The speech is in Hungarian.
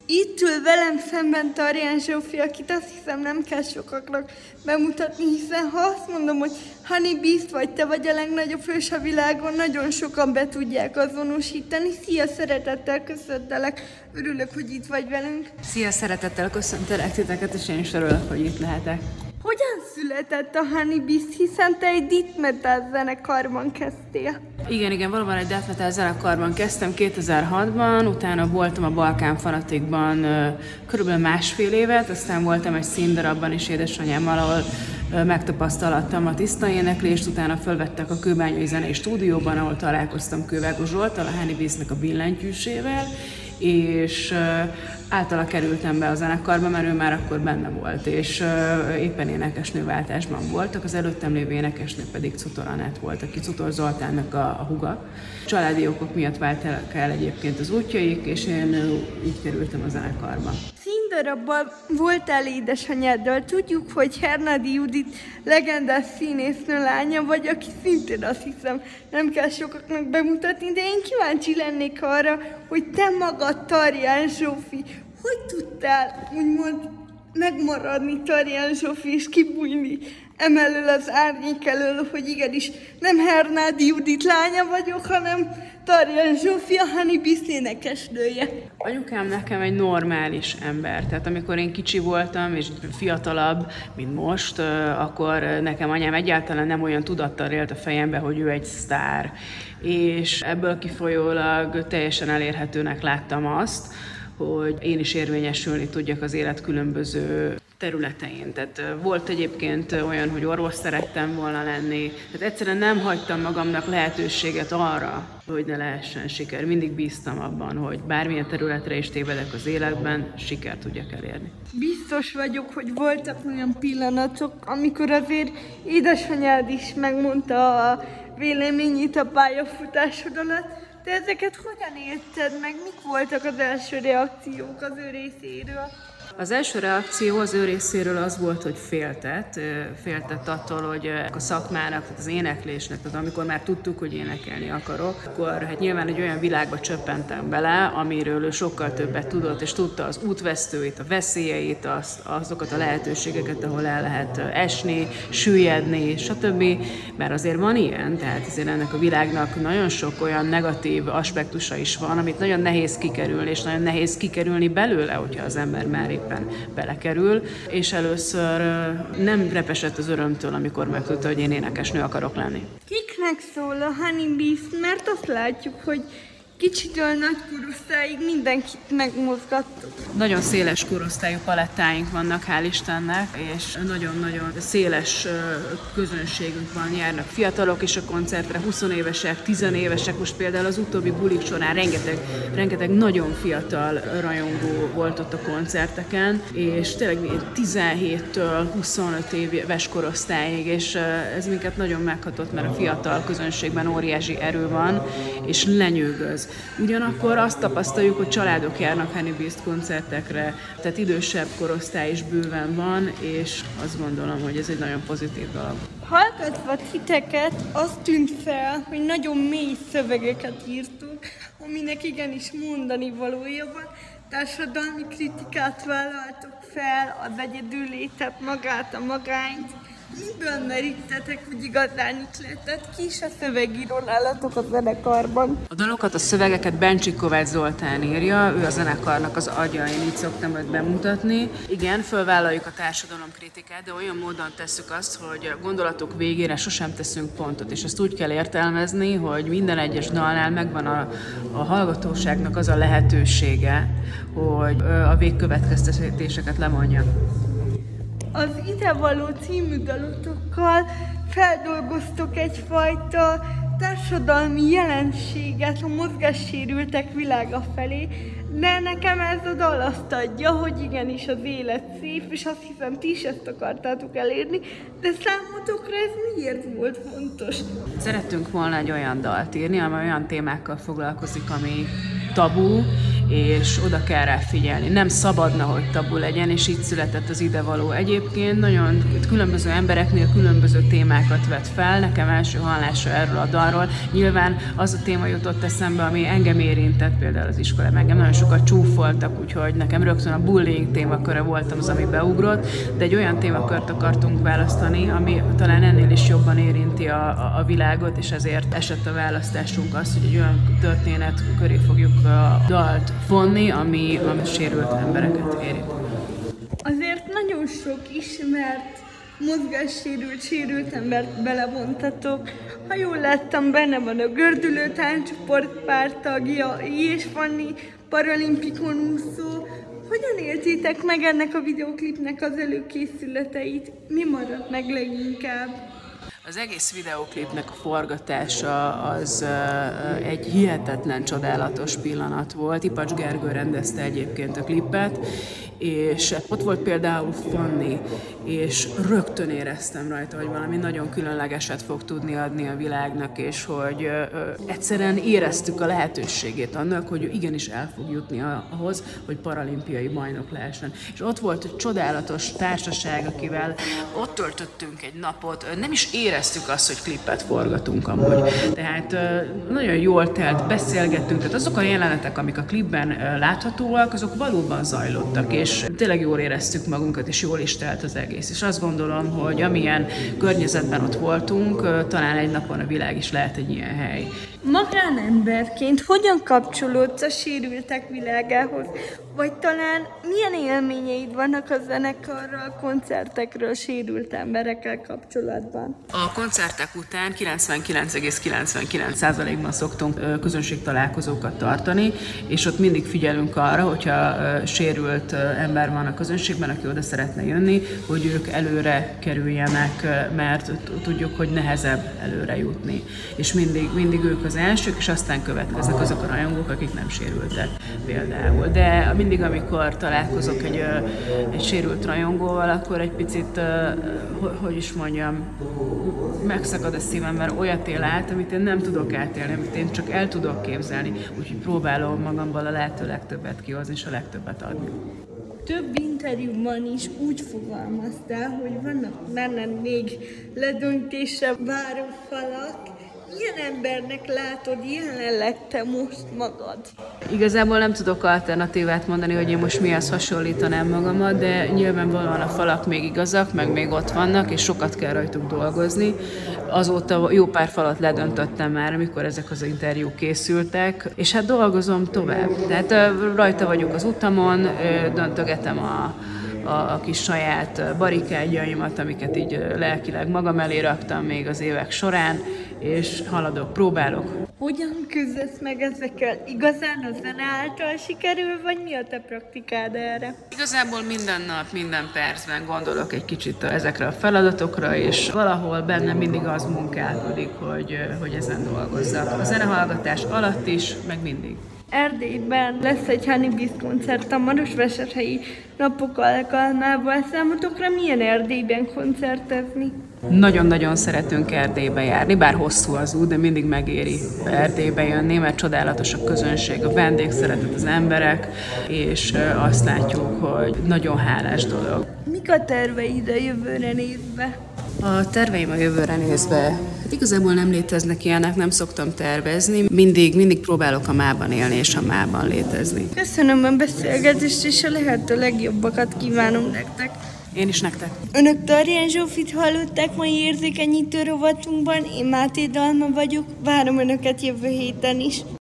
Itt ül velem szemben Tarján Zsófi, akit azt hiszem nem kell sokaknak bemutatni, hiszen ha azt mondom, hogy Honey Beast vagy te vagy a legnagyobb hős a világon, nagyon sokan be tudják azonosítani. Szia, szeretettel köszöntelek, örülök, hogy itt vagy velünk. Szia, szeretettel köszöntelek titeket, és én is örülök, hogy itt lehetek. Hogyan született a Honey Beast, hiszen te egy death metal zenekarban kezdtél? Igen, valóban egy death metal zenekarban kezdtem 2006-ban, utána voltam a Balkán Fanatikban körülbelül másfél évet, aztán voltam egy színdarabban is édesanyámmal, ahol megtapasztalattam a tiszta éneklést, utána fölvettek a Kőbányai Zenei Stúdióban, ahol találkoztam Kővágos Zsolttal, a Honey Beastnek a billentyűsével, és általa kerültem be a zenekarba, mert ő már akkor benne volt, és éppen énekesnőváltásban voltak, az előttem lévő énekesnő pedig Cutor Anett volt, aki Cutor Zoltánnak a húga. Családi okok miatt váltak el egyébként az útjaik, és én így kerültem a zenekarba. Színdarabban voltál édesanyáddal. Tudjuk, hogy Hernádi Judit legendás színésznő lánya vagy, aki szintén azt hiszem nem kell sokaknak bemutatni, de én kíváncsi lennék arra, hogy te magad, Tarján Zsófi, hogy tudtál úgymond megmaradni Tarján Zsófi és kibújni emellől az árnyék elől, hogy igenis nem Hernádi Judit lánya vagyok, hanem Tarján Zsófi, a Honey Beast énekesnője. Anyukám nekem egy normális ember, tehát amikor én kicsi voltam és fiatalabb, mint most, akkor nekem anyám egyáltalán nem olyan tudattal élt a fejembe, hogy ő egy sztár. És ebből kifolyólag teljesen elérhetőnek láttam azt, hogy én is érvényesülni tudjak az élet különböző területein. Tehát volt egyébként olyan, hogy orvos szerettem volna lenni. Tehát egyszerűen nem hagytam magamnak lehetőséget arra, hogy ne lehessen siker. Mindig bíztam abban, hogy bármilyen területre is tévedek az életben, sikert tudjak elérni. Biztos vagyok, hogy voltak olyan pillanatok, amikor azért édesanyád is megmondta a véleményét a pályafutásod alatt. De ezeket hogyan élted meg? Mik voltak az első reakciók az ő részéről? Az első reakció az ő részéről az volt, hogy féltett attól, hogy a szakmának, tehát az éneklésnek, tehát amikor már tudtuk, hogy énekelni akarok, akkor hát nyilván egy olyan világba csöppentem bele, amiről ő sokkal többet tudott, és tudta az útvesztőit, a veszélyeit, azokat a lehetőségeket, ahol el lehet esni, süllyedni, stb. Mert azért van ilyen, tehát azért ennek a világnak nagyon sok olyan negatív aspektusa is van, amit nagyon nehéz kikerülni, és nagyon nehéz kikerülni belőle, hogyha az ember már éppen belekerül, és először nem repesett az örömtől, amikor megtudta, hogy én énekesnő akarok lenni. Kiknek szól a Honey Beast? Mert azt látjuk, hogy kicsitől nagy korosztályig mindenkit megmozgattuk. Nagyon széles korosztályú palettáink vannak, hál' Istennek, és nagyon-nagyon széles közönségünk van, járnak fiatalok is a koncertre, 20 évesek, 10 évesek, most például az utóbbi bulik során rengeteg nagyon fiatal rajongó volt ott a koncerteken, és tényleg 17-től 25 éves korosztályig, és ez minket nagyon meghatott, mert a fiatal közönségben óriási erő van, és lenyűgöz. Ugyanakkor azt tapasztaljuk, hogy családok járnak Honey Beast koncertekre, tehát idősebb korosztály is bőven van, és azt gondolom, hogy ez egy nagyon pozitív dolog. Hallgatva titeket, azt tűnt fel, hogy nagyon mély szövegeket írtunk, aminek igenis mondani valója van. Társadalmi kritikát vállaltok fel, az egyedüllétet, magát, a magányt. Miből merítetek, hogy igazán itt lehetett? Ki is a szövegíró nálatok a zenekarban? A dalokat, a szövegeket Bencsik Kovács Zoltán írja, ő a zenekarnak az agya, én így szoktam őt bemutatni. Igen, fölvállaljuk a társadalomkritikát, de olyan módon tesszük azt, hogy a gondolatok végére sosem teszünk pontot, és ezt úgy kell értelmezni, hogy minden egyes dalnál megvan a hallgatóságnak az a lehetősége, hogy a végkövetkeztetéseket lemondja. Az Idevaló című dalotokkal feldolgoztok egyfajta társadalmi jelenséget a mozgássérültek világa felé, de nekem ez a dal azt adja, hogy igenis az élet szép, és azt hiszem, ti is ezt akartátok elérni, de számotokra ez miért volt fontos? Szerettünk volna egy olyan dalt írni, amely olyan témákkal foglalkozik, ami tabu, és oda kell rá figyelni. Nem szabadna, hogy tabu legyen, és így született az idevaló. Egyébként nagyon különböző embereknél különböző témákat vett fel. Nekem első hallásra erről a dalról. Nyilván az a téma jutott eszembe, ami engem érintett, például az iskolában. Engem nagyon sokat csúfoltak, úgyhogy nekem rögtön a bullying témaköre voltam az, ami beugrott, de egy olyan témakört akartunk választani, ami talán ennél is jobban érinti a világot, és ezért esett a választásunk az, hogy egy olyan történet köré fogjuk a dalt vonni, ami sérült embereket érint. Azért nagyon sok ismert mozgássérült embert belevontatok. Ha jól láttam, benne van a gördülő tánccsoport pártagja, és Fanni paralimpikon úszó. Hogyan éltétek meg ennek a videóklipnek az előkészületeit? Mi maradt meg leginkább? Az egész videóklipnek a forgatása az egy hihetetlen, csodálatos pillanat volt. Ipacs Gergő rendezte egyébként a klipet, és ott volt például Fanni, és rögtön éreztem rajta, hogy valami nagyon különlegeset fog tudni adni a világnak, és hogy egyszerűen éreztük a lehetőségét annak, hogy igenis el fog jutni ahhoz, hogy paralimpiai bajnok lehessen. És ott volt egy csodálatos társaság, akivel ott töltöttünk egy napot, nem is éreztük azt, hogy klippet forgatunk amúgy. Tehát nagyon jól telt, beszélgettünk, tehát azok a jelenetek, amik a klipben láthatóak, azok valóban zajlottak, és tényleg jól éreztük magunkat, és jól is telt az egész. És azt gondolom, hogy amilyen környezetben ott voltunk, talán egy napon a világ is lehet egy ilyen hely. Magán-emberként hogyan kapcsolódsz a sérültek világához? Vagy talán milyen élményeid vannak a zenekarral, koncertekről sérült emberekkel kapcsolatban? A koncertek után 99,99%-ban szoktunk közönségtalálkozókat tartani, és ott mindig figyelünk arra, hogyha sérült ember van a közönségben, aki oda szeretne jönni, hogy ők előre kerüljenek, mert tudjuk, hogy nehezebb előre jutni. És mindig ők az elsők, és aztán következnek azok a rajongók, akik nem sérültek például. De mindig, amikor találkozok egy sérült rajongóval, akkor egy picit, hogy is mondjam, megszakad a szívem, mert olyat él át, amit én nem tudok átélni, amit én csak el tudok képzelni, úgyhogy próbálom magamból a lehető legtöbbet kihozni, és a legtöbbet adni. Több interjúban is úgy fogalmaztál, hogy vannak benne még ledöntésre váró falak. Milyen embernek látod jelenleg te most magad? Igazából nem tudok alternatívát mondani, hogy én most mihez hasonlítanám magamat, de nyilvánvalóan a falak még igazak, meg még ott vannak, és sokat kell rajtuk dolgozni. Azóta jó pár falat ledöntöttem már, amikor ezek az interjúk készültek, és hát dolgozom tovább. Tehát rajta vagyok az utamon, döntögetem a kis saját barikádjaimat, amiket így lelkileg magam elé raktam még az évek során, és haladok, próbálok. Hogyan küzdesz meg ezekkel? Igazán a zene által sikerül, vagy mi a te praktikád erre? Igazából minden nap, minden percben gondolok egy kicsit ezekre a feladatokra, és valahol bennem mindig az munkálkodik, hogy ezen dolgozzak. A zenehallgatás alatt is, meg mindig. Erdélyben lesz egy Honeybee koncert a Marosvásárhelyi napok alkalmával. Számotokra milyen Erdélyben koncertezni? Nagyon-nagyon szeretünk Erdélybe járni, bár hosszú az út, de mindig megéri Erdélybe jönni, mert csodálatos a közönség, a vendégszeretet, az emberek, és azt látjuk, hogy nagyon hálás dolog. Mik a terveid a jövőre nézve? A terveim a jövőre nézve, hát igazából nem léteznek ilyenek, nem szoktam tervezni. Mindig próbálok a mában élni és a mában létezni. Köszönöm a beszélgetést, és a lehető legjobbakat kívánom nektek. Én is nektek. Önök Tarján Zsófit hallották mai érzékenyítő rovatunkban, én Máté Dalma vagyok, várom Önöket jövő héten is.